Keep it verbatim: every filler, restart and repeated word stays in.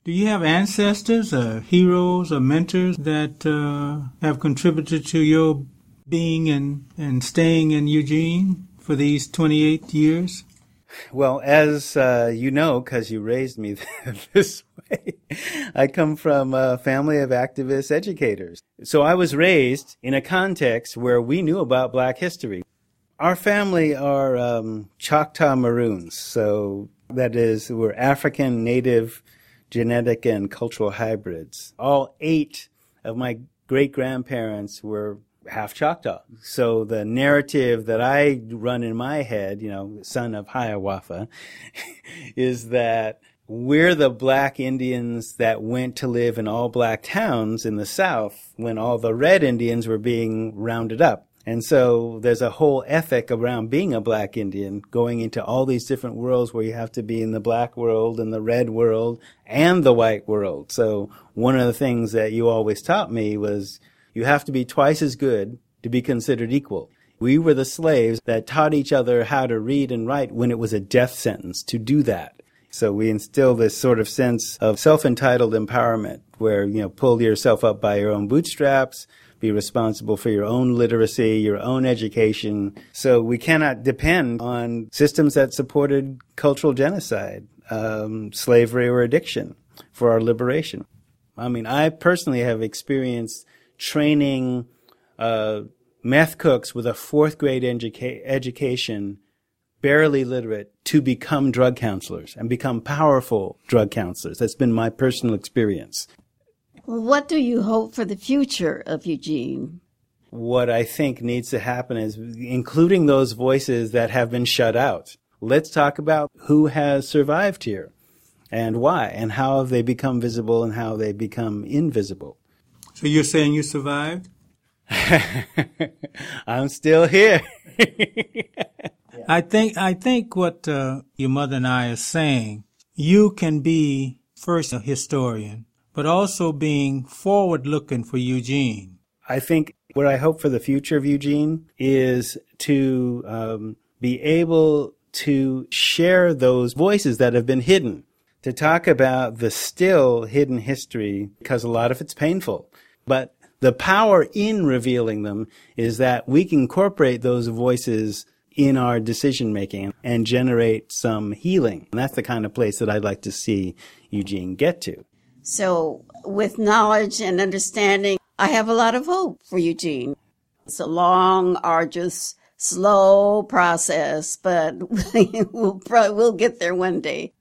Do you have ancestors or heroes or mentors that uh, have contributed to your being and, and staying in Eugene for these twenty-eight years? Well, as uh, you know, because you raised me this way, I come from a family of activist educators. So I was raised in a context where we knew about Black history. Our family are um, Choctaw Maroons, so that is, we're African, Native, genetic, and cultural hybrids. All eight of my great-grandparents were half Choctaw. So the narrative that I run in my head, you know, son of Hiawatha, is that we're the Black Indians that went to live in all Black towns in the South when all the Red Indians were being rounded up. And so there's a whole ethic around being a Black Indian, going into all these different worlds where you have to be in the Black world and the Red world and the White world. So one of the things that you always taught me was you have to be twice as good to be considered equal. We were the slaves that taught each other how to read and write when it was a death sentence to do that. So we instill this sort of sense of self-entitled empowerment where, you know, pull yourself up by your own bootstraps, be responsible for your own literacy, your own education. So we cannot depend on systems that supported cultural genocide, um, slavery or addiction for our liberation. I mean, I personally have experienced training uh, meth cooks with a fourth grade educa- education, barely literate, to become drug counselors and become powerful drug counselors. That's been my personal experience. What do you hope for the future of Eugene? What I think needs to happen is including those voices that have been shut out. Let's talk about who has survived here and why and how have they become visible and how they become invisible. So you're saying you survived? I'm still here. I think I think what uh, your mother and I are saying, you can be first a historian, but also being forward-looking for Eugene. I think what I hope for the future of Eugene is to um, be able to share those voices that have been hidden, to talk about the still hidden history, because a lot of it's painful. But the power in revealing them is that we can incorporate those voices in our decision-making and generate some healing. And that's the kind of place that I'd like to see Eugene get to. So with knowledge and understanding, I have a lot of hope for Eugene. It's a long, arduous, slow process, but we'll probably, we'll get there one day.